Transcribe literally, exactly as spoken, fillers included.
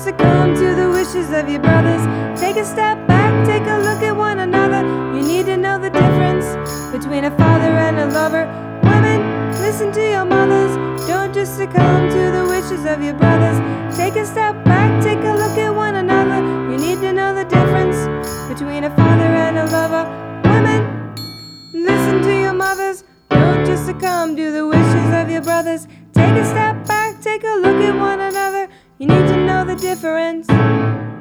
succumb to the wishes of your brothers. Take a step back, take a look at one another. You need to know the difference between a father and a lover. Women, listen to your mothers. Don't just succumb to the wishes of your brothers. Take a step back, take a look at one another. You need to know the difference between a father and a lover. Women, listen to your mothers. Don't just succumb to the wishes of your brothers. Take a step back, take a look at one another. You need to know the difference.